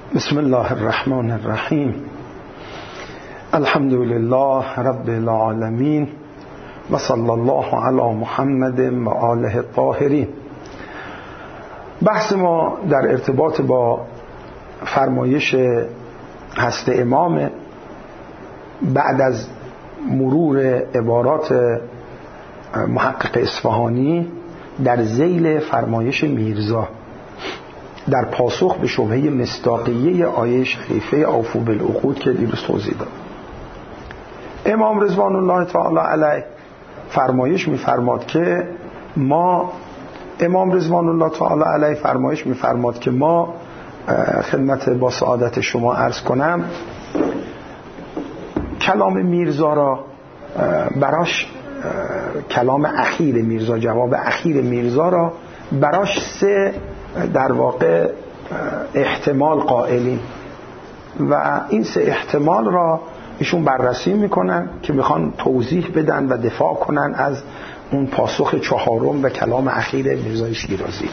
بسم الله الرحمن الرحیم. الحمد لله رب العالمین و صلی الله علی محمد و آله الطاهرین. بحث ما در ارتباط با فرمایش هست امام بعد از مرور عبارات محقق اصفهانی در ذیل فرمایش میرزا در پاسخ به شبهه مصداقیه آیه شریفه اوفوا بالعقود که دیروز توضیح داد. امام رضوان الله تعالی علیه فرمایش می‌فرماد که ما خدمت با سعادت شما عرض کنم کلام میرزا را براش کلام اخیر میرزا، جواب اخیر میرزا را براش سه در واقع احتمال قائلین و این سه احتمال را ایشون بررسی میکنن که میخوان توضیح بدن و دفاع کنن از اون پاسخ چهارم و کلام اخیر میرزای شیرازی.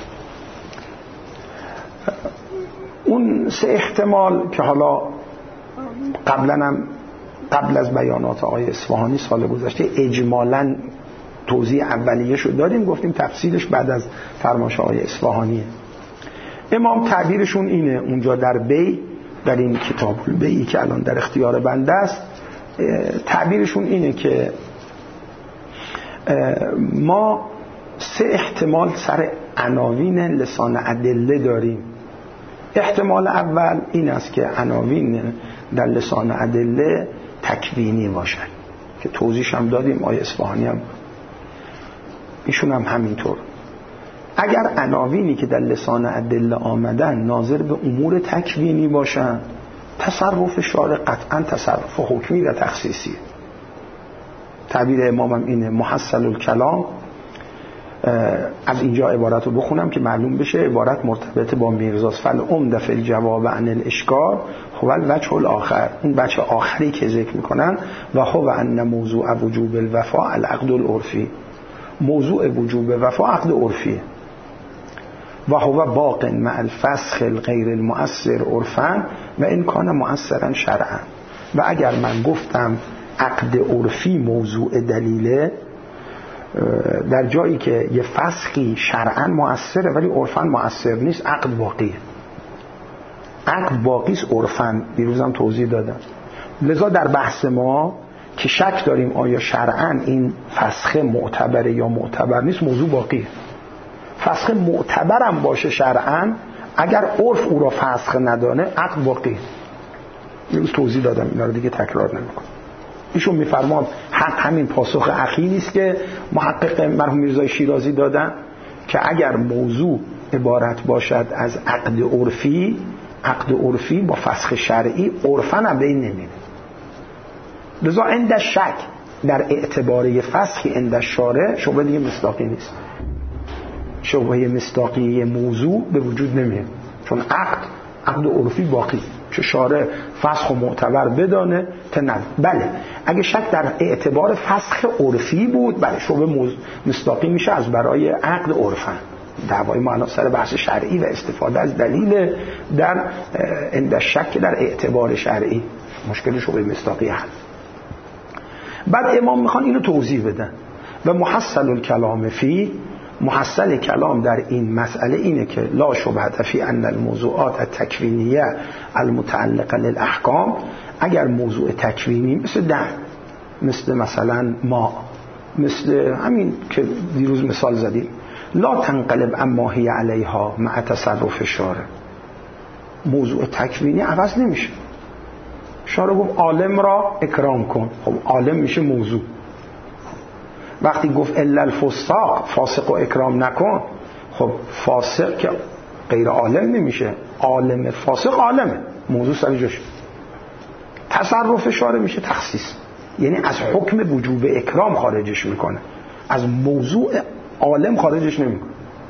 اون سه احتمال که حالا قبل از بیانات آقای اصفهانی سال گذشته اجمالاً توضیح اولیه شد دادیم، گفتیم تفصیلش بعد از فرمایش آقای اصفهانیه. امام تعبیرشون اینه اونجا در بی، در این کتاب البیعی که الان در اختیار بنده است، تعبیرشون اینه که ما سه احتمال سر عناوین لسان ادله داریم. احتمال اول این است که عناوین در لسان ادله تکوینی باشن که توضیحش هم دادیم، آیه اصفهانی هم ایشون هم همینطور. اگر عناوینی که در لسان ادله آمدن ناظر به امور تکوینی باشن، تصرف شارع قطعا تصرف حکمی و تخصیصی. تعبیر امامم اینه محصل الکلام. از اینجا عبارت رو بخونم که معلوم بشه عبارت مرتبط با میرزاست. فالعمده فی الجواب عن الاشکال هو الوجه الاخر، اون وجه آخری که ذکر میکنن و هو ان موضوع وجوب الوفاء العقد العرفی، موضوع وجوب وفا عقد عرفیه و هو باق مع الفسخ الغیر المؤثر عرفا و این کان مؤثرا شرعا. و اگر من گفتم عقد عرفی موضوع دلیله، در جایی که یه فسخی شرعا مؤثره ولی عرفا مؤثر نیست، عقد باقیه. عقد باقیست عرفا، دیروزم توضیح دادم. لذا در بحث ما که شک داریم آیا شرعا این فسخ معتبره یا معتبر نیست، موضوع باقیه. فسخ معتبرم باشه شرعا، اگر عرف او را فسخ ندانه عقد باقیه. دیروز توضیح دادم، اینا رو دیگه تکرار نمیکنم. ایشون میفرمان حق همین پاسخ اخیری است که محقق مرحوم میرزای شیرازی دادن که اگر موضوع عبارت باشد از عقد عرفی با فسخ شرعی، عرفاً هم بین نمیره. لذا عند شک در اعتباره فسخی عند شارع شبهه دیگه مصداقی نیست، شبهه مصداقی موضوع به وجود نمیاد، چون عقد عرفی باقی، چه شارع فسخ و معتبر بدانه تنظر. بله اگه شک در اعتبار فسخ عرفی بود، بله شبهه مصداقی میشه از برای عقد عرفا. دعوای ما الان سر بحث شرعی و استفاده از دلیل در عند شک در اعتبار شرعی، مشکل شبهه مصداقی حل. بعد امام میخوان اینو توضیح بدن و محصل الکلام فی، محصل کلام در این مسئله اینه که لا شبهه فی ان الموضوعات التکوینیه المتعلقه للاحکام، اگر موضوع تکوینی مثل مثلا ما، مثل همین که دیروز مثال زدیم، لا تنقلب اما هی علیها مع تصرف شارع، موضوع تکوینی عوض نمیشه. شارع گفت عالم را اکرام کن، خب عالم میشه موضوع. وقتی گفت الا الفساق، فاسق و اکرام نکن، خب فاسق که غیر عالم نمیشه، عالم فاسق عالمه، موضوع سر جاشه. تصرف شارع میشه تخصیص، یعنی از حکم وجوب اکرام خارجش میکنه، از موضوع عالم خارجش نمیکنه.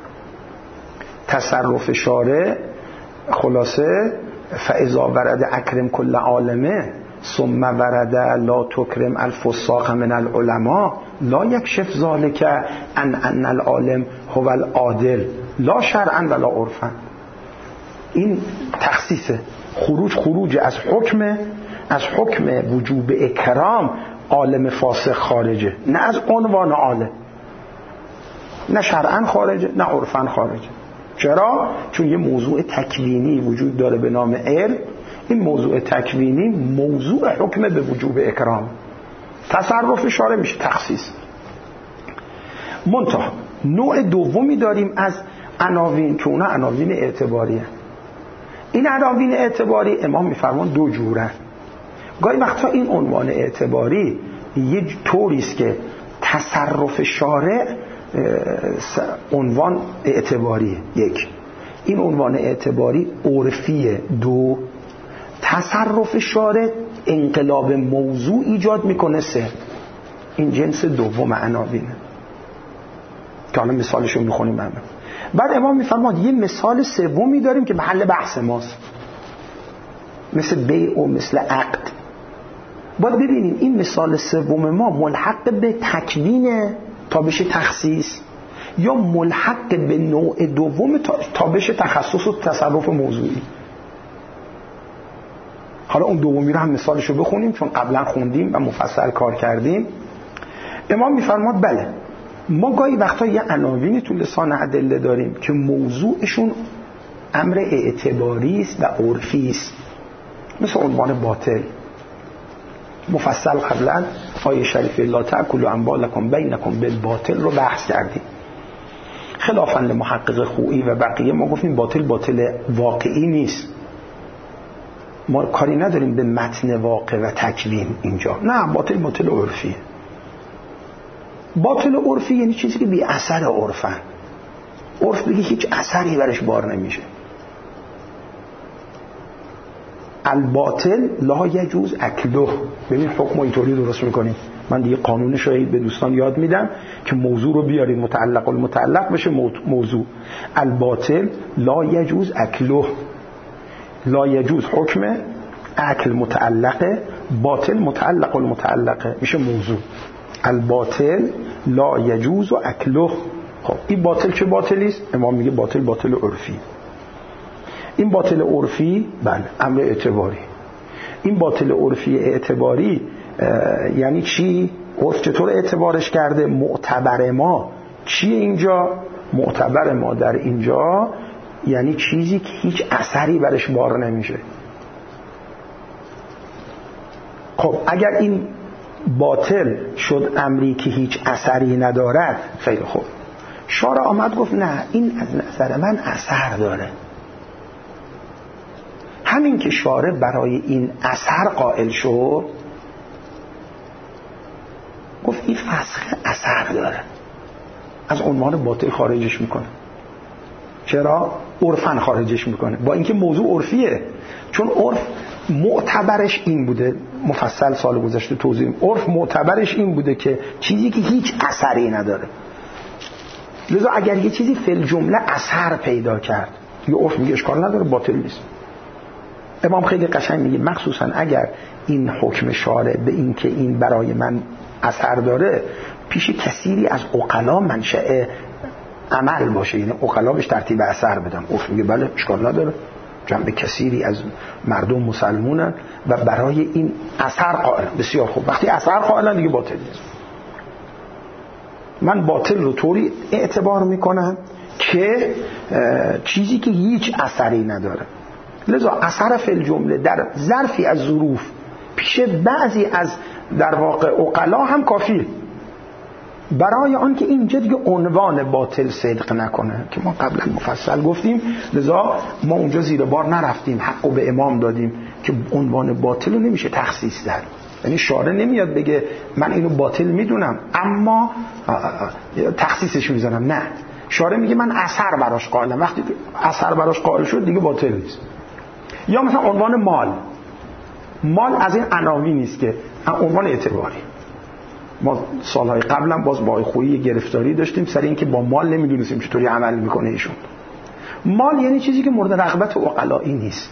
تصرف شارع خلاصه فاذا ورد اکرم کل عالمه ثم ورد لا تکرم الفساق من العلماء لا یکشف ذلک ان العالم هو العادل لا شرعا ولا عرفا. این تخصیصه، خروج از حکم وجوب اکرام عالم فاسق خارجه، نه از عنوان عالم، نه شرعاً خارجه نه عرفاً خارجه. چرا؟ چون یه موضوع تکوینی وجود داره به نام علم. این موضوع تکوینی موضوع حکم به وجوب اکرام، تصرف شارع میشه تخصیص. منتها نوع دومی داریم از عناوین که اونا عناوین اعتباریه. این عناوین اعتباری امام میفرمان دو جوره. گاهی وقتا این عنوان اعتباری یه طوری است که تصرف شارع عنوان اعتباریه، یک. این عنوان اعتباری عرفیه، دو. تصرف شارع انقلاب موضوع ایجاد میکنه، سه. این جنس دوم عناوینه که حالا مثالشو میخونیم. بعد امام میفرماد یه مثال سومی داریم که محل بحث ماست، مثل بیع و مثل عقد. باید ببینیم این مثال سوم ما ملحق به تکوینه تا بشه تخصیص، یا ملحق به نوع دوم تا بشه تخصص و تصرف موضوعی. حالا اون دومی رو هم مثالشو بخونیم چون قبلا خوندیم و مفصل کار کردیم. امام میفرماد بله، ما گاهی وقتا یه عناوینی تو لسان ادله داریم که موضوعشون امر اعتباری است و عرفی است، مثل عنوان باطل. مفصل قبلا آیه شریفه لا تأکلوا اموالکم بینکم بالباطل رو بحث کردیم. خلافاً لمحقق خویی و بقیه ما گفتیم باطل واقعی نیست. ما کاری نداریم به متن واقع و تکوین اینجا، نه، باطل عرفیه. باطل عرفی یعنی چیزی که بی اثر عرفن. عرف بگی هیچ اثری برش بار نمیشه. الباطل لا یجوز اکله. ببین حکم اینطوری درست میکنیم. من دیگه قانونش رو به دوستان یاد میدم که موضوع رو بیارید متعلق المتعلق بشه موضوع. الباطل لا یجوز اکله. لا یجوز حکم، اکل متعلقه، باطل متعلق المتعلقه میشه موضوع. الباطل لا یجوز اکله. خب این باطل چه باطلی است؟ امام میگه باطل عرفی. این باطل عرفی بله امر اعتباری. این باطل عرفی اعتباری یعنی چی؟ عرف چطور اعتبارش کرده؟ معتبر ما چیه اینجا؟ معتبر ما در اینجا یعنی چیزی که هیچ اثری برش بار نمیشه. خب اگر این باطل شد امری که هیچ اثری ندارد، خیلی خوب. شارع آمد گفت نه، این از نظر من اثر داره. همین که شارع برای این اثر قائل شد، گفت این فسخ اثر داره، از عنوان باطل خارجش میکنه. چرا؟ عرفاً خارجش میکنه، با اینکه موضوع عرفیه. چون عرف معتبرش این بوده، مفصل سال گذشته توضیح، عرف معتبرش این بوده که چیزی که هیچ اثری نداره. لذا اگر یه چیزی فی الجمله اثر پیدا کرد، یه عرف میگه اشکال نداره، باطل نیست. امام خیلی قشنگ میگه مخصوصا اگر این حکم شارع به این که این برای من اثر داره پیش کثیری از عقلا منشأ عمل باشه، یعنی عقلا بهش ترتیب اثر بدن، عرف میگه بله اشکال نداره، جنب کثیری از مردم مسلمونن و برای این اثر قائل. بسیار خوب، وقتی اثر قائلن دیگه باطل نیست. من باطل رو طوری اعتبار میکنم که چیزی که هیچ اثری نداره. لذا اثر فی الجمله در ظرفی از ظروف پیش بعضی از در واقع عقلا هم کافیه برای آن که اینجا دیگه عنوان باطل صدق نکنه که ما قبلا مفصل گفتیم. لذا ما اونجا زیر بار نرفتیم، حقو به امام دادیم که عنوان باطل رو نمیشه تخصیص داد. یعنی شارع نمیاد بگه من اینو باطل میدونم اما تخصیصش میذارم، نه، شارع میگه من اثر براش قائلم. وقتی اثر براش قائل شد دیگه باطل نیست. یا مثلا عنوان مال از این عناوین نیست که عنوان اعتباری. ما سالهای قبلا باز با خویی گرفتاری داشتیم سر این که با مال نمیدونستیم چطوری عمل میکنه ایشون. مال یعنی چیزی که مورد رغبت عقلائی نیست،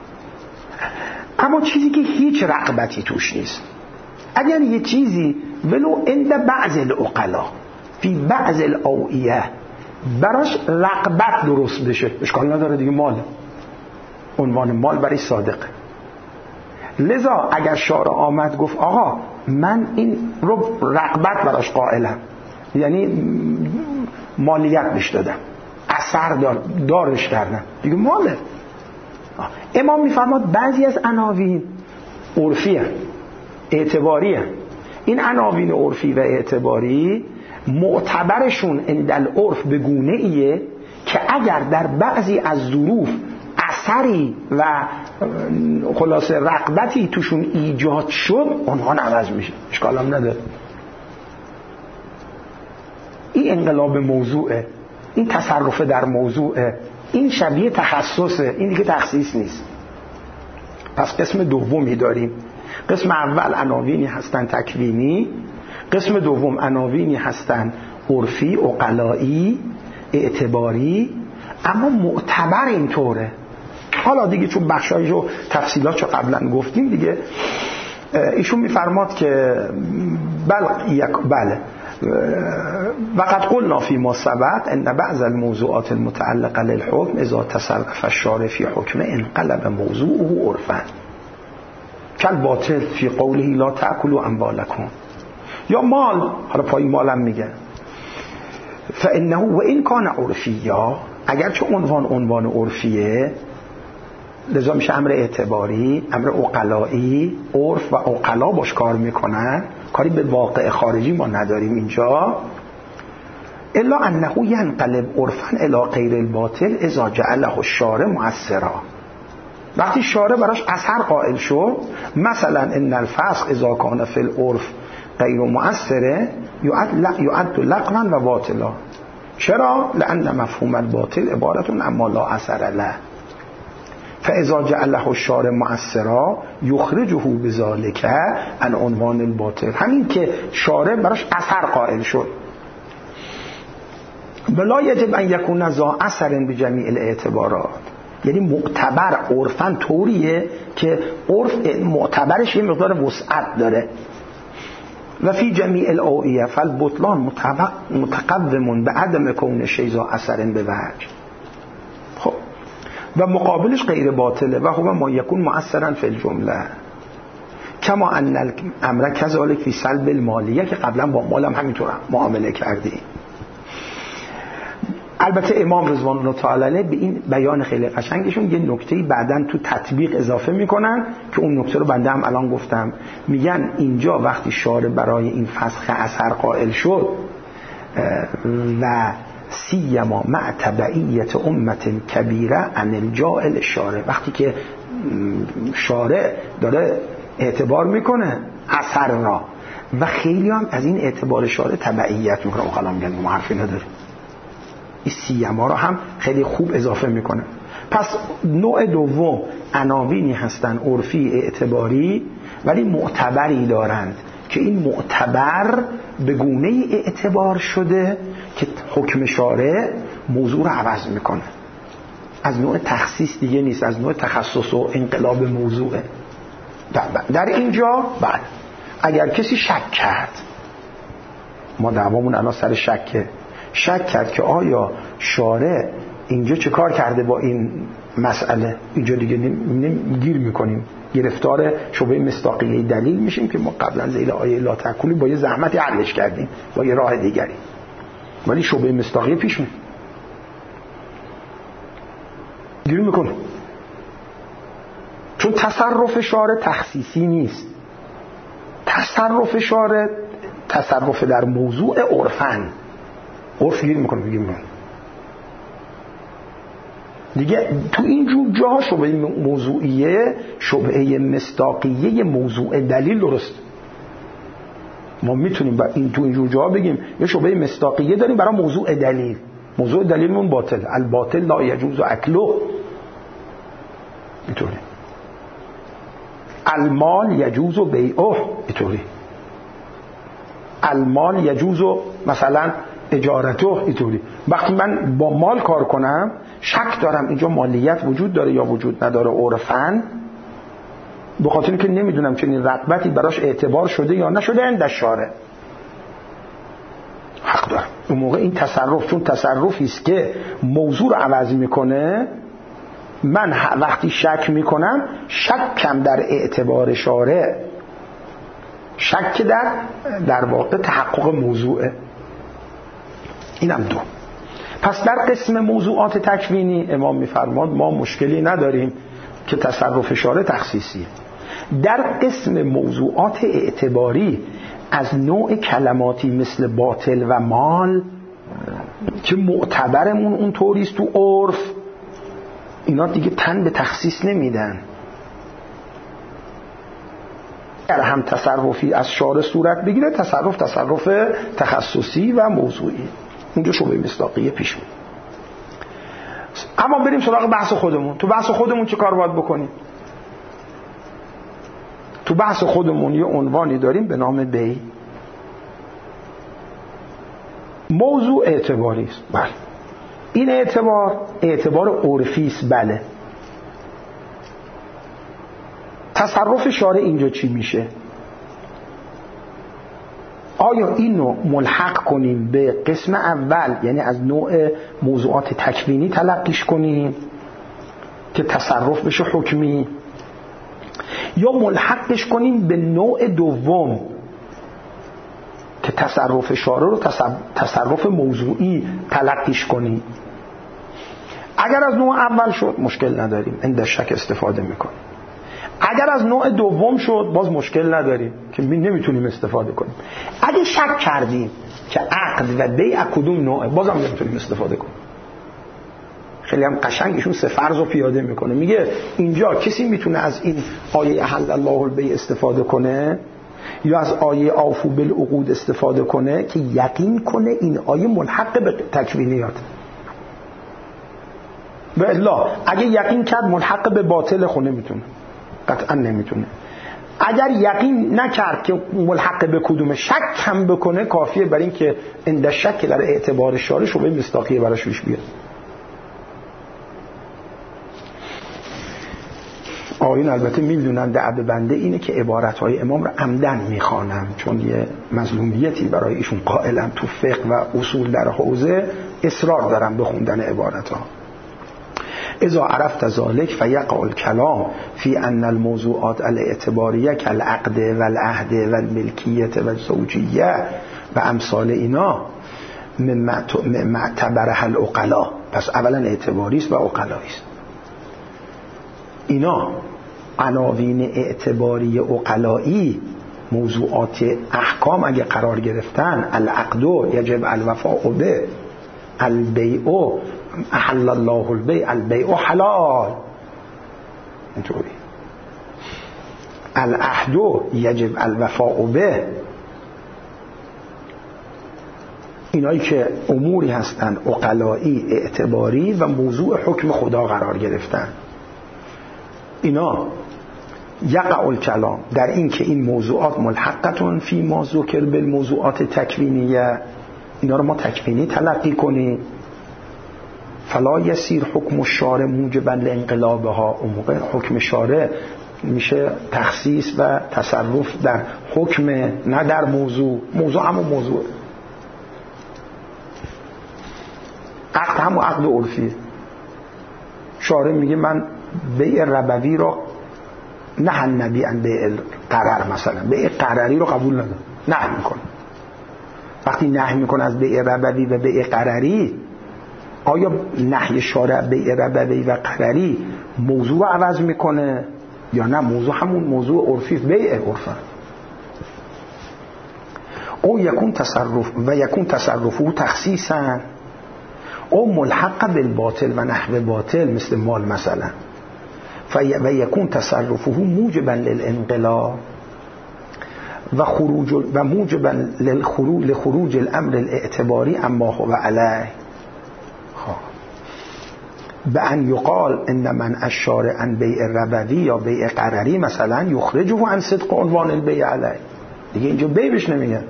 اما چیزی که هیچ رغبتی توش نیست. اگر یه چیزی ولو عند بعض العقلا فی بعض الاوعیه براش رغبت درست بشه، اشکال نداره دیگه مال. عنوان مال برای صادقه. لذا اگر شارع آمد گفت آقا من این رو رغبت براش قائلم، یعنی مالیت بهش دادم، اثر دارش کردم، دیگه ماله. امام میفرماد بعضی از عناوین عرفیه، اعتباریه. این عناوین عرفی و اعتباری معتبرشون اندل عرف به گونه ایه که اگر در بعضی از ظروف اثری و خلاصه رغبتی توشون ایجاد شد عنوان عوض میشه، اشکال هم نداره. این انقلاب موضوعه، این تصرف در موضوعه، این شبیه تخصصه، این دیگه تخصیص نیست. پس قسم دومی داریم. قسم اول عناوینی هستن تکوینی، قسم دوم عناوینی هستن عرفی، عقلایی، اعتباری، اما معتبر اینطوره. حالا دیگه چون بخشایش و تفصیلاتشو قبلا گفتیم دیگه، ایشون میفرماد که بله وقد قلنا فی ما ثبت ان بعض الموضوعات المتعلقه للحكم اذا تصرف الشارع في حكم انقلب موضوعه عرفا كالباطل فی قوله لا تأكلوا اموالکم. یا مال، حالا پای مالم میگه، فانه و این کان عرفیا، اگرچه عنوان عرفیه لذا میشه امر اعتباری، امر عقلایی، عرف و عقلا باش کار میکنن، کاری به واقع خارجی ما نداریم اینجا. الا انه ینقلب عرفا الی غیر الباطل اذا جعله الشارع مؤثرا. وقتی شارع براش اثر قائل شد، مثلا ان الفسق اذا کان فی العرف غیر مؤثره یعد لغوا و باطلا. چرا؟ لان مفهوم الباطل عبارت عما لا اثر له، فاذا جعله الشارع مؤثرا یخرجه بذلک عن عنوان الباطل. همین که شارع براش اثر قائل شد. بلا یجب ان یکون ذا اثر بجمیع الاعتبارات، یعنی معتبر عرفاً طوریه که عرف معتبرش یه مقدار وسعت داره. و فی جمیع الاوعیه فالبطلان متقدم به عدم کون شیء ذا اثر به وجه. خب و مقابلش غیر باطله و هو ما یکون مؤثرا فی الجمله کما ان الامر کذالک فی سلب المالیه، که قبلا با مالم همینطور معامله کردیم. البته امام رضوان الله تعالی علیه به این بیان خیلی قشنگشون یه نکته‌ای بعداً تو تطبیق اضافه میکنن که اون نکته رو بنده هم الان گفتم. میگن اینجا وقتی شارع برای این فسخ اثر قائل شد و سیما مع تبعیت امت کبیره عن الجائل شارع، وقتی که شارع داره اعتبار میکنه اثر را و خیلی هم از این اعتبار شارع تبعیت میکنه، او کلام میگن ما حرفی نداره، این سیما را هم خیلی خوب اضافه میکنه. پس نوع دوم عناوینی هستن عرفی اعتباری ولی معتبری دارند که این معتبر به گونه اعتبار شده که حکم شارع موضوع رو عوض میکنه. از نوع تخصیص دیگه نیست، از نوع تخصص و انقلاب موضوعه. در اینجا بعد اگر کسی شک کرد، ما دعوامون الان سر شک کرد که آیا شارع اینجا چه کار کرده با این مسئله، اینجا دیگه گیر میکنیم، گرفتار شبهه مصداقیه دلیل میشیم که ما قبلا ذیل آیه لا تأکلوا با یه زحمتی حلش کردیم با یه راه دیگری، ولی شبهه مصداقیه پیش میاد، گیر میکنه. چون تصرف شارع تخصیصی نیست، تصرف شارع تصرف در موضوع عرفن، عرف گیر میکنه دیگه. تو این جور جاها شبهه موضوعیه، شبهه مصداقیه موضوع دلیل درست. ما میتونیم تو این جور جاها بگیم یه شبهه مصداقیه داریم برای موضوع دلیل، موضوع دلیلمون باطل، الباطل لا یجوز اکله، اینطوری. المال یجوز بیعه، اینطوری. المال یجوز مثلا اجارته، اینطوری. وقتی من با مال کار کنم شک دارم اینجا مالیت وجود داره یا وجود نداره عرفاً، به خاطر اینکه نمیدونم چنین رغبتی براش اعتبار شده یا نشده، عند الشارع حق دارم. اون موقع این تصرف چون تصرفی است که موضوع رو عوض میکنه، من وقتی شک میکنم شکم در اعتبار شارع، شک در واقع تحقق موضوعه. اینم دو. پس در قسم موضوعات تکوینی امام میفرماد ما مشکلی نداریم که تصرف شارع تخصیصیه. در قسم موضوعات اعتباری از نوع کلماتی مثل باطل و مال که معتبرمون اون طوریست تو عرف، اینا دیگه تن به تخصیص نمیدن. اگر هم تصرفی از شارع صورت بگیره تصرف تخصصی و موضوعی، اونجا شبهه مصداقیه پیش میاد. اما بریم سراغ بحث خودمون. تو بحث خودمون چه کار باید بکنیم؟ تو بحث خودمون یه عنوانی داریم به نام بی. موضوع اعتباری است. بله. این اعتبار عرفی است. بله. تصرف شارع اینجا چی میشه؟ آیا اینو ملحق کنیم به قسم اول، یعنی از نوع موضوعات تکوینی تلقیش کنیم که تصرف بشه حکمی، یا ملحقش کنیم به نوع دوم که تصرف شارع رو تصرف موضوعی تلقیش کنیم؟ اگر از نوع اول شد مشکل نداریم، عند شک استفاده میکنیم. اگر از نوع دوم شد باز مشکل نداریم که نمیتونیم استفاده کنیم. اگه شک کردیم که عقد و بیع کدوم نوعه بازم نمیتونیم استفاده کنیم. خیلی هم قشنگ ایشون سه فرض رو پیاده میکنه. میگه اینجا کسی میتونه از این آیه احل الله البیع استفاده کنه یا از آیه اوفوا بالعقود استفاده کنه که یقین کنه این آیه ملحق به تکوینیات. و الا اگه یقین کرد ملحق به باطل خود نمیتونه، قطعا نمیتونه. اگر یقین نکرد که ملحق به کدوم، شک هم بکنه کافیه برای این که عند شک در اعتبار شارع شبهه مصداقیه براش پیش بیاد. آیین البته میدونن دعب بنده اینه که عبارتهای امام رو عمدن میخوانم، چون یه مظلومیتی برای ایشون قائلم تو فقه و اصول در حوزه، اصرار دارم به خوندن عبارتها. اذا عرفت ذلك فیقع الکلام فی ان الموضوعات الاعتباریه کالعقد والعهد والملکیت والزوجیه و امثال اینا معتبرها العقلاء. پس اولا اعتباری است و عقلایی است. اینا عناوین اعتباری عقلایی، موضوعات احکام اگه قرار گرفتن، العقد یجب الوفاء به، البیع احل الله البیع، البیع حلال، اینطوری، العهد یجب الوفاء به، اینایی که اموری هستن عقلایی اعتباری و موضوع حکم خدا قرار گرفتن، اینا یقع الکلام در این که این موضوعات ملحقتون فی ما ذکر بالموضوعات تکوینیه، اینا رو ما تکوینی تلقی کنیم. فلا یسیر حکم الشارع موجبا لانقلابها، اون موقع حکم شارع میشه تخصیص و تصرف در حکم نه در موضوع. موضوع همون موضوع، عقد همون عقد عرفی. شارع میگه من بیع ربوی رو نه نبی ان بیع قرار، مثلا بیع قراری رو قبول ندارم، نه میکنه. وقتی نهی میکنه از بیع ربوی و بیع قراری، آیا نهی شارع بیع ربوی و قراری موضوع رو عوض میکنه یا نه؟ موضوع همون موضوع عرفی، بیع عرفه. او یکون تصرف و یکون تصرفه تخصیصا، او ملحق بالباطل و نحو باطل مثل مال مثلا، و یکون تصرفه موجبا للانقلاب و موجبا لخروج الامر الاعتباری اما هو علیه، به ان یقال ان من الشارع عن بیع ربوی یا بیع قراری مثلا یخرجه عن صدق عنوان البیع علیه. دیگه اینجا بیع بهش نمیگن.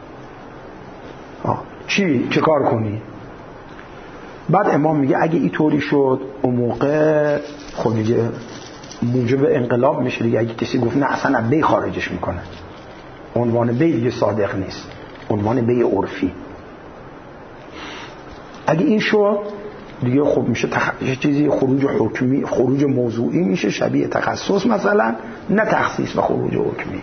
چه کار کنی؟ بعد امام میگه اگه این طوری شد اون موقع خب دیگه موجب انقلاب میشه دیگه. اگه کسی گفت نه اصلا بیع خارجش میکنه، عنوان بیع دیگه صادق نیست، عنوان بیع عرفی. اگه این شد دیگه خب میشه چیزی خروج حکمی، خروج موضوعی میشه شبیه تخصص مثلا، نه تخصیص و خروج حکمی.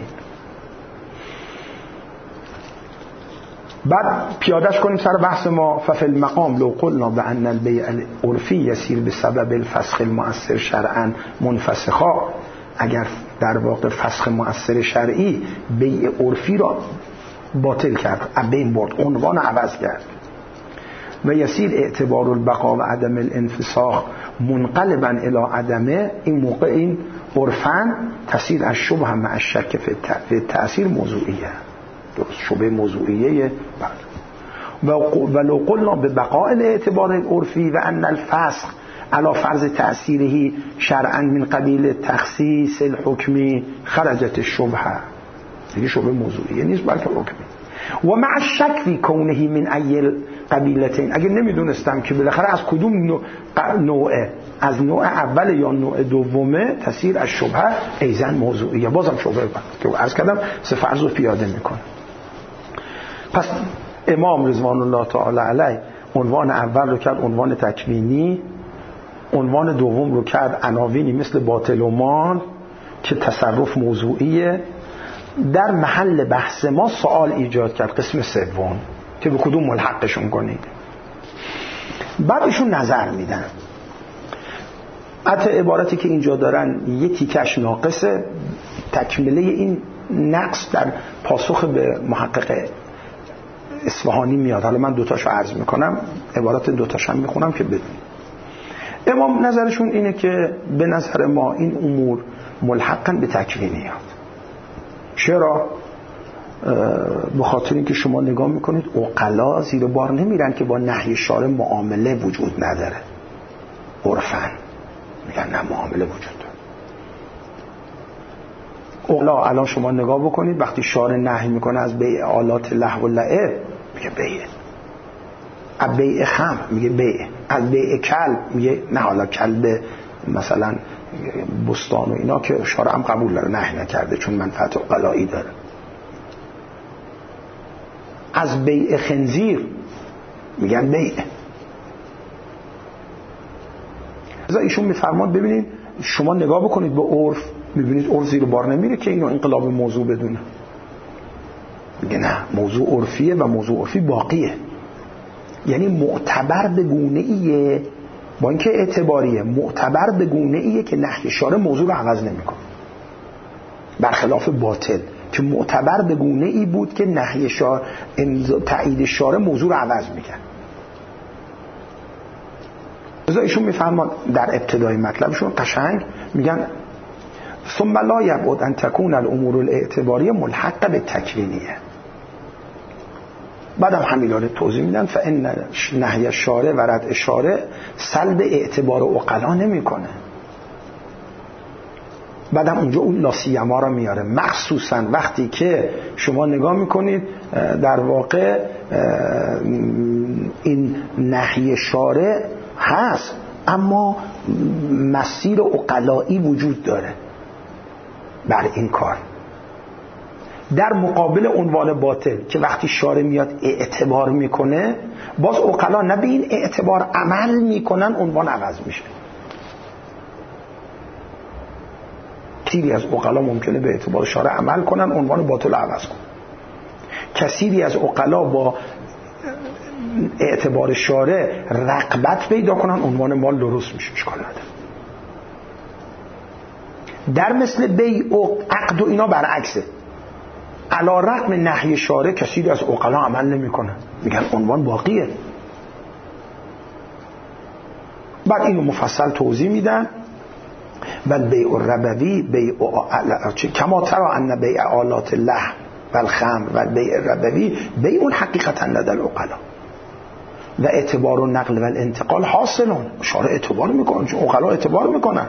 بعد پیادش کنیم سر بحث ما. ففي المقام لو قلنا بأن البيع العرفي يسير بسبب الفسخ المؤثر شرعا منفسخا، اگر در واقع فسخ مؤثر شرعی بیع عرفی را باطل کرد، بین برد، عنوان عوض کرد، و یسیر اعتبار البقا و عدم الانفساخ منقلبا الی عدمه، این موقع این عرفاً تسیر از شبه مع الشک فی تأثیر موضوعیه، درست شبه موضوعیه. ولو قلنا ببقاء الاعتبار العرفی و ان الفسخ علی فرض تأثیره شرعا من قبیل تخصیص الحکمی خرجت الشبهه، دیگه شبه موضوعیه نیست بلکه حکمی. و مع الشک فی کونه من ای قبیلتین، اگر نمیدونستم که بالاخره از کدوم نوعه، از نوع اول یا نوع دومه، تسیر از شبهه ایزن موضوعیه، بازم شبهه که عرض کردم سه فرض رو پیاده میکنه. پس امام رضوان الله تعالی علیه عنوان اول رو کرد عنوان تکوینی، عنوان دوم رو کرد عناوینی مثل باطل و مال که تصرف موضوعیه. در محل بحث ما سوال ایجاد کرد قسم سوم که به کدوم ملحقشون کنید. بعد ایشون نظر میدن. حتی عبارتی که اینجا دارن یه تیکش ناقصه، تکمله این نقص در پاسخ به محقق اصفهانی میاد. حالا من دوتاشو عرض میکنم، عبارت دوتاشم میخونم که بدونید. امام نظرشون اینه که به نظر ما این امور ملحقاً به تکوینیات. چرا؟ به خاطر اینکه شما نگاه میکنید عقلا زیر بار نمیرن که با نهی شارع معامله وجود نداره، عرفاً میگن نه معامله وجود داره. عقلا الان شما نگاه بکنید وقتی شارع نهی میکنه از بیع آلات لهو و لعب میگه بیع، از بیع خمر میگه بیع، از بیع کلب میگه نه، حالا کلب مثلا بستان و اینا که شارع هم قبول داره نهی نکرده چون منفعت عقلایی داره. از بیع خنزیر میگن بیع. از ایشون میفرماد ببینید شما نگاه بکنید به عرف، میبینید عرف زیر بار نمیره که اینو انقلاب موضوع بدونه. میگه نه، موضوع عرفیه و موضوع عرفی باقیه، یعنی معتبر به گونه‌ایه، با اینکه اعتباریه، معتبر به گونه‌ایه که نهی شارع موضوع رو عوض نمیکنه، برخلاف باطل که معتبر به گونه‌ای بود که نهی شارع، تایید شارع موضوع رو عوض میکنه. لذا ایشون میفهمن در ابتدای مطلبشون قشنگ میگن ثم لا یبعد ان تكون الامور الاعتباریه ملحقه به تکوینیه. بعدم همینا رو توضیح میدن فان نهی الشارع و رد الشارع سلب اعتبار عقلا نمیکنه. بعدم اونجا اون لاسیما رو میاره، مخصوصا وقتی که شما نگاه میکنید در واقع این نهی شارع هست اما مسیر عقلایی وجود داره بر این کار، در مقابل عنوان باطل که وقتی شارع میاد اعتبار میکنه باز عقلا نه به این اعتبار عمل میکنن، عنوان عوض میشه. کثیری از عقلا ممکنه به اعتبار شارع عمل کنن، عنوان باطل عوض کنن. کثیری از عقلا با اعتبار شارع رغبت پیدا کنن، عنوان مال درست میشه، اشکال نداره. در مثل بیع و عقد و اینا برعکسه، علی رغم نهی شارع کثیری از عقلا عمل نمیکنن، میگن عنوان باقیه. بعد اینو مفصل توضیح میدن. بل بیع الربوی بیع کما ترى ان بیع آلات اللحم و الخمر و بیع الربوی بیع حقیقتا لدى العقلا و اعتبار و نقل و الانتقال حاصلون. شارع اعتبار میکنن، چون عقلا اعتبار میکنن.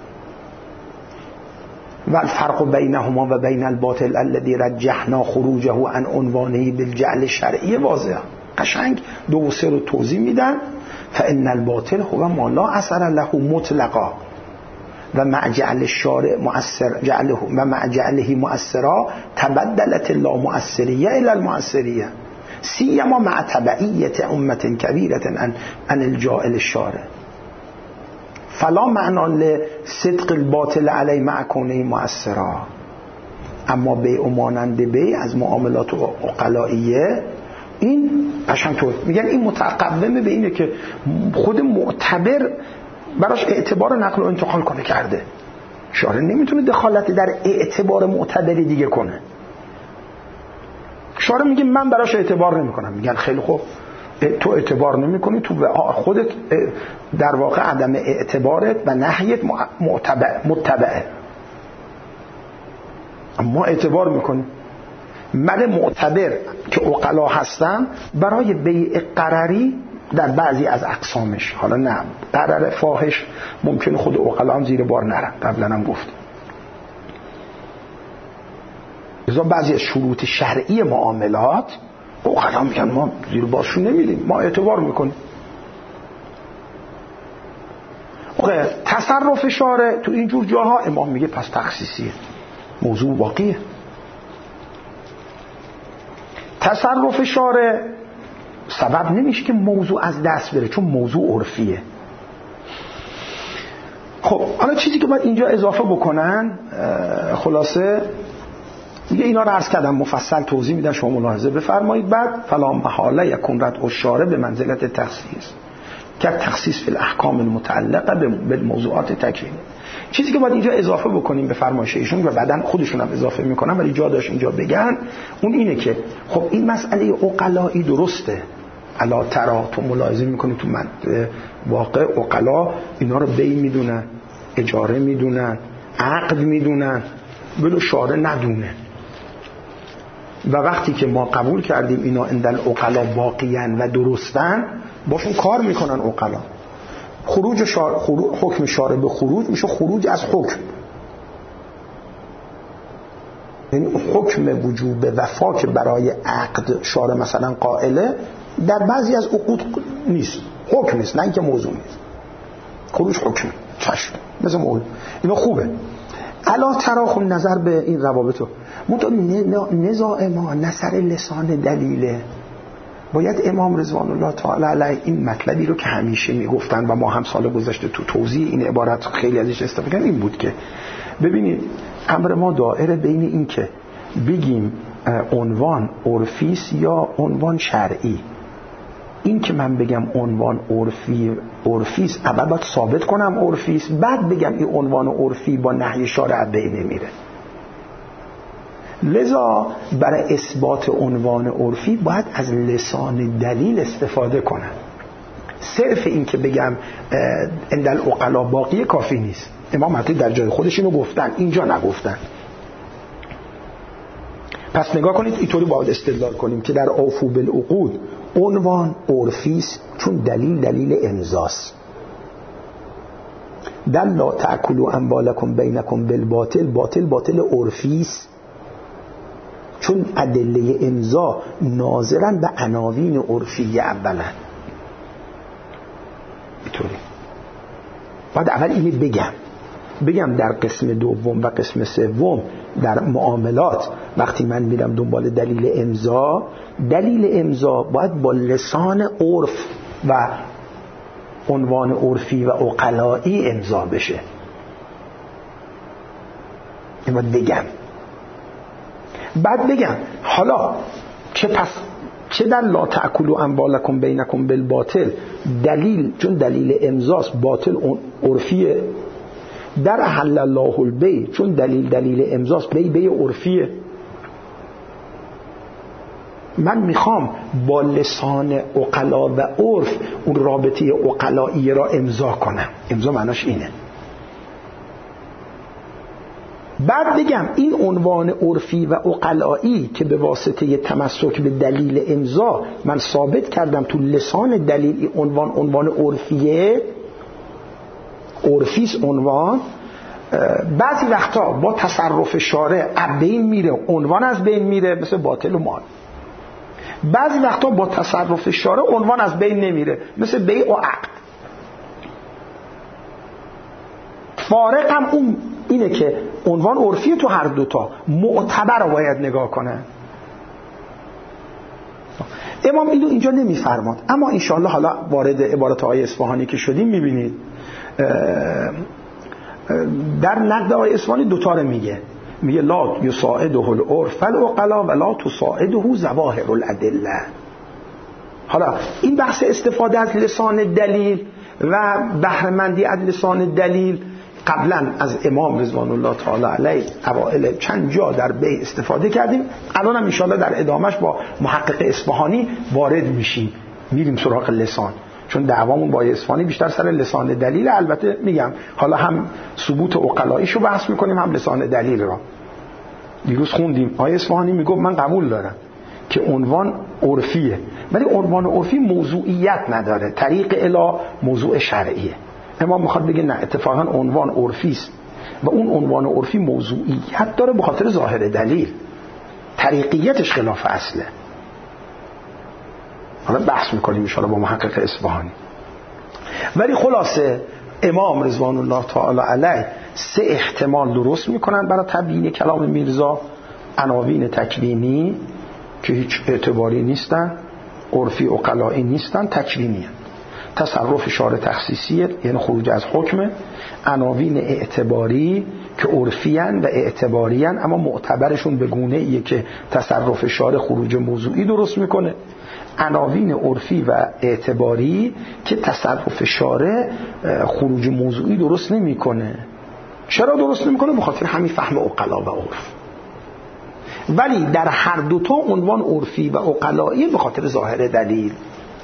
و الفرق بینهما و بین الباطل الذي رجحنا خروجه عن عنوانه بالجعل الشرعی واضح. قشنگ 2 و 3 رو توضیح میدن. فان الباطل هو ما لا اثر له مطلقا و مع جعل الشارع مؤثر جعله و مع جعله مؤثرا تبدلت اللامؤثریه الى المؤثریه. سیما مع تبعیت امت کبیرت عن الجائل الشارع فلا معنا لصدق الباطل علی مع کونه مؤثرا. اما بیع و مانند بیع از معاملات عقلائیه این قشنگ طور میگن این متقومه به اینه که خود معتبر براش اعتبار نقل و انتقال کنه کرده. شارع نمیتونه دخالت در اعتبار معتبری دیگه کنه. شارع میگه من براش اعتبار نمیکنم. میگن خیلی خوب تو اعتبار نمیکنی، تو خودت در واقع عدم اعتبارت و نهیت متبعه. اما اعتبار میکنی. من معتبر که عقلا هستم برای بیع قرری در بعضی از اقسامش، حالا نه قرار فاحش ممکن خود عقلا هم زیر بار نرن، قبلا هم گفتیم. لذا بعضی از شروط شرعی معاملات عقلا میگن ما زیر بارشون نمیدیم، ما اعتبار میکنیم. تصرف شارع تو اینجور جاها امام میگه پس تخصیصیه، موضوع واقعیه. تصرف شارع سبب نمیشه که موضوع از دست بره، چون موضوع عرفیه. خب حالا چیزی که باید اینجا اضافه بکنن، خلاصه میگه اینا رو عرض کردم مفصل توضیح میدن، شما ملاحظه بفرمایید. بعد فلا محاله یکون رد الشارع به منزلت تخصیص که تخصیص فی الاحکام المتعلقه بالموضوعات تکوینی. چیزی که باید اینجا اضافه بکنیم به فرمایش ایشون و بعدن خودشون هم اضافه میکنن ولی جا داشت اینجا بگن، اون اینه که خب این مسئله عقلایی درسته. الا ترا تو ملاحظه میکنی تو واقع عقلا اینا رو بی میدونن، اجاره میدونن، عقد میدونن، ولو شارع ندونه. و وقتی که ما قبول کردیم اینا اندل عقلا باقیان و درستن، باشون کار میکنن عقلا. حکم شارع به خروج میشه خروج از حکم، یعنی حکم وجوب وفا که برای عقد شارع مثلا قائله در بعضی از عقود نیست، حکم نیست، نه اینکه موضوع نیست، خروج حکم چشم مثل مول. اینا خوبه. الا تراخم نظر به این روابطو نزاع ما نصر لسان دلیله. باید امام رضوان الله تعالی علیه این مطلبی رو که همیشه میگفتن و ما هم سال گذشته تو توضیح این عبارت خیلی ازش استفاده کردیم، این بود که ببینید امر ما دائره بین این که بگیم عنوان عرفیست یا عنوان شرعی. این که من بگم عنوان عرفیست اول باید ثابت کنم عرفیست، بعد بگم این عنوان عرفی با نهی شارع بین نمیره. لذا برای اثبات عنوان عرفی باید از لسان دلیل استفاده کنم. صرف این که بگم اندل عقلا باقی کافی نیست. امام حتی در جای خودش اینو گفتن، اینجا نگفتن. پس نگاه کنید اینطوری باید استدلال کنیم که در اوفو بالعقود عنوان عرفیست چون دلیل امضاست. در لا تأکلوا اموالکم بینکم بالباطل باطل عرفیست چون ادله امضا ناظرن به عناوین عرفیه اولا. اینطوری باید اول اینو بگم در قسم دوم و قسم سوم در معاملات وقتی من میرم دنبال دلیل امضا باید با لسان عرف و عنوان عرفی و عقلایی امضا بشه. این باید بگم. بعد بگم حالا چه در لا تأکلوا اموالکم بینکم بالباطل دلیل چون دلیل امضاست باطل عرفیه، در احل الله البیع چون دلیل امضاست بیع عرفیه. من میخوام با لسان عقلا و عرف اون رابطه عقلایی را امضا کنم. امضا معناش اینه. بعد بگم این عنوان عرفی و عقلایی که به واسطه تمسک به دلیل امضا من ثابت کردم تو لسان دلیل عنوان عرفیه، عرفیست عنوان، بعضی وقتا با تصرف شارع از بین میره، عنوان از بین میره مثل باطل و مال. بعضی وقتا با تصرف شارع عنوان از بین نمیره مثل بیع و عقد. فارق هم اون اینه که عنوان عرفی تو هر دوتا معتبر رو باید نگاه کنن. امام اینجا نمیفرماد، اما انشاءالله حالا وارد عبارت‌های اصفهانی که شدیم میبینید در نقد آیه اصفهانی دوتا رو میگه لا یساعده العرف العقلا و لا تساعده ظواهر الادله. حالا این بحث استفاده از لسان دلیل و بهره‌مندی از لسان دلیل قبلا از امام رضوان الله تعالی علیه اوائل چند جا در بی استفاده کردیم، الان هم انشاءالله در ادامش با محقق اصفهانی وارد میشیم، میریم سراغ لسان، چون دعوامون با اصفهانی بیشتر سر لسان دلیل. البته میگم حالا هم ثبوت عقلاییشو بحث میکنیم هم لسان دلیل را. دیروز خوندیم آیه اصفهانی میگه من قبول دارم که عنوان عرفیه، ولی عنوان عرفی موضوعیت نداره، طریق الی موضوع شرعیه. امام میخواد بگه نه، اتفاقا عنوان عرفی است و اون عنوان عرفی موضوعیت داره به خاطر ظاهر دلیل، طریقیتش خلاف اصله. حالا بحث میکنیم ان شاءالله با محقق اصفهانی. ولی خلاصه امام رضوان الله تعالی علیه 3 احتمال درست میکنن برای تبیین کلام میرزا: عناوین تکوینی که هیچ اعتباری نیستن، عرفی عقلایی نیستن، تکوینی هستن. تصرف شارع تخصیصی یعنی خروج از حکم، عناوین اعتباری که عرفی هن و اعتباری هن اما معتبرشون به گونه ایه که تصرف شارع خروج موضوعی درست میکنه، عناوین عرفی و اعتباری که تصرف شارع خروج موضوعی درست نمیکنه. چرا درست نمیکنه؟ به خاطر همین فهم عقلا و عرف. ولی در هر دوتا عنوان عرفی و عقلایی به خاطر ظاهر دلیل،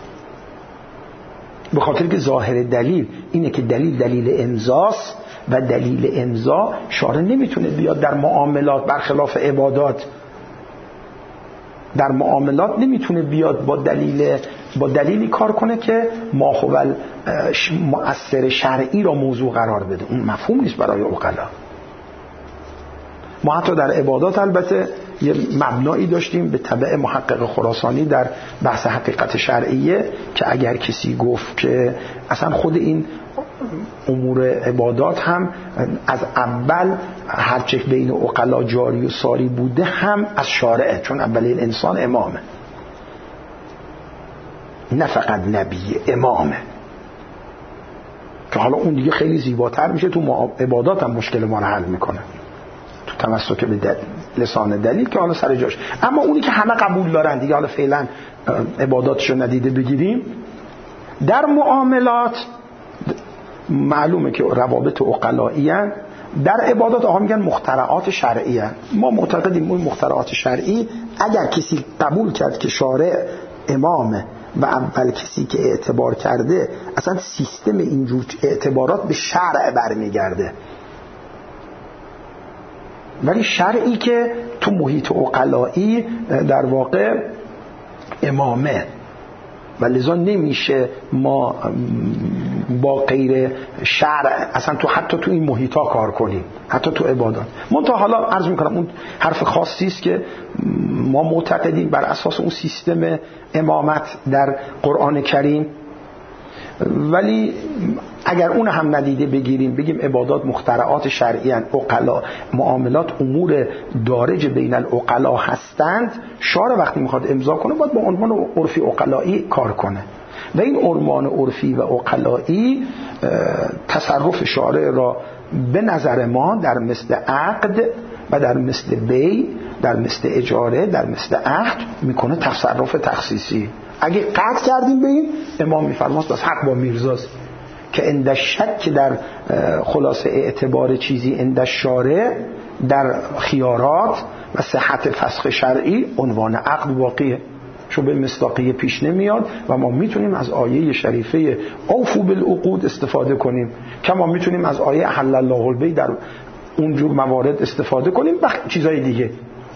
به خاطر که ظاهر دلیل اینه که دلیل امضاست و دلیل امضا شارع نمیتونه بیاد در معاملات، برخلاف عبادات در معاملات نمیتونه بیاد با دلیلی کار کنه که ماحول مؤثر شرعی را موضوع قرار بده. اون مفهوم نیست برای عقلا. ما حتی در عبادات البته یه مبنایی داشتیم به تبع محقق خراسانی در بحث حقیقت شرعیه که اگر کسی گفت که اصلا خود این امور عبادات هم از اول هرچه بین عقلا جاری و ساری بوده هم از شارعه، چون اولین انسان امامه، نه فقط نبی، امامه، که حالا اون دیگه خیلی زیباتر میشه تو عبادات هم مشکل ما رو حل میکنه تو تمسک به لسان دلیل که حالا سر جاش. اما اونی که همه قبول دارن دیگه، حالا فعلا عباداتشو ندیده بگیریم، در معاملات معلومه که روابط عقلایی هن. در عبادات آقا میگن مخترعات شرعی هن. ما معتقدیم اون مخترعات شرعی اگر کسی قبول کرد که شارع امامه و اول کسی که اعتبار کرده، اصلا سیستم اینجور اعتبارات به شرع برمیگرده. ولی شرعی که تو محیط عقلایی در واقع امامه و لذا نمیشه ما با غیر شرع اصلا حتی تو این محیطا کار کنیم، حتی تو عبادات. منتها حالا عرض میکنم اون حرف خاصی است که ما معتقدیم بر اساس اون سیستم امامت در قرآن کریم. ولی اگر اون هم ندیده بگیریم، بگیم عبادات مخترعات شرعی ان، عقلا معاملات امور دارج بین العقلا هستند، شارع وقتی میخواد امضا کنه باید با عنوان عرفی عقلایی کار کنه و این عنوان عرفی و عقلایی تصرف شارع را به نظر ما در مثل عقد و در مثل بی، در مثل اجاره، در مثل عهد میکنه تصرف تخصیصی. اگه قطع کردیم به این، امام میفرماست بس حق با میرزاست که اند شک در خلاصه اعتبار چیزی اند شارع در خیارات و صحت فسخ شرعی عنوان عقد واقعیه، چون به مصداقیه پیش نمیاد و ما میتونیم از آیه شریفه اوفوا بالعقود استفاده کنیم، کما میتونیم از آیه احل الله البیع در اونجور موارد استفاده کنیم و چیزای دیگه.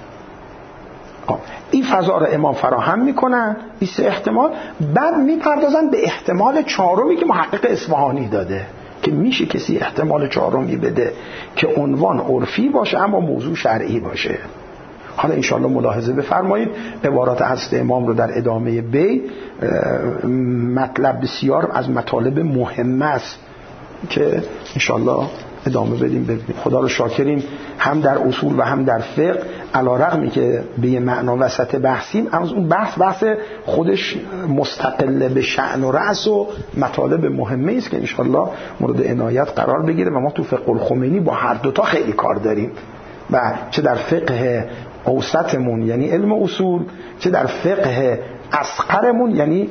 این فضا رو امام فراهم میکنن، این 3 احتمال. بعد میپردازن به احتمال 4می که محقق اصفهانی داده که میشه کسی احتمال 4می بده که عنوان عرفی باشه اما موضوع شرعی باشه. حالا انشاءالله ملاحظه بفرمایید عبارات هست امام رو در ادامه بی، مطلب بسیار از مطالب مهم است که انشاءالله ادامه بدیم. خدا رو شاکریم هم در اصول و هم در فقه علیرغمی که به یه معنا وسط بحثیم، اما اون بحث خودش مستقل به شأن و رأس و مطالب مهمه است که انشالله مورد عنایت قرار بگیره و ما تو فقه الخمینی با هر دوتا خیلی کار داریم، و چه در فقه اوسطمون یعنی علم اصول، چه در فقه اصغرمون یعنی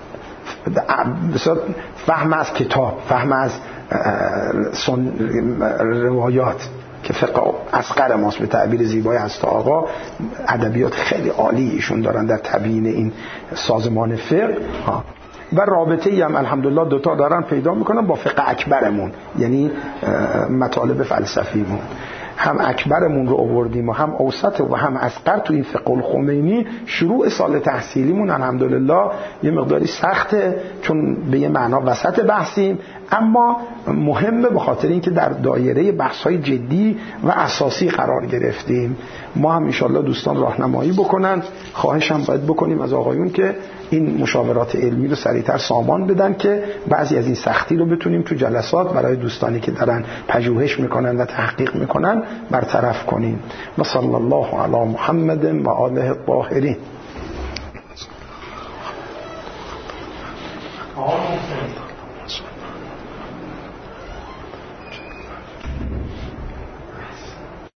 فهم از کتاب، فهم از روایات که فقه اصغر ماست به تعبیر زیبای هست آقا. ادبیات خیلی عالی ایشون دارن در تبیین این سازمان فقه و رابطه ای هم الحمدلله دوتا دارن پیدا میکنن با فقه اکبرمون، یعنی مطالب فلسفیمون. هم اکبرمون رو آوردیم و هم اوسط و هم اصغر تو این فقه الخمینی. شروع سال تحصیلیمون الحمدلله یه مقداری سخته چون به یه معنا وسط بحثیم، اما مهمه به خاطر اینکه در دایره بحث‌های جدی و اساسی قرار گرفتیم. ما هم انشالله دوستان راهنمایی بکنن. خواهش هم باید بکنیم از آقایون که این مشاورات علمی رو سریعتر سامان بدن که بعضی از این سختی رو بتونیم تو جلسات برای دوستانی که دارن پژوهش میکنن و تحقیق میکنن برطرف کنیم. و صلی الله علی محمد و آله الطاهرین.